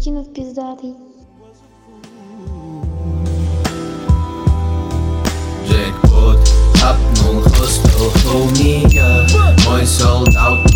Кинут пиздатый. Джекпот, хапнул хостел, меня. Мой солдат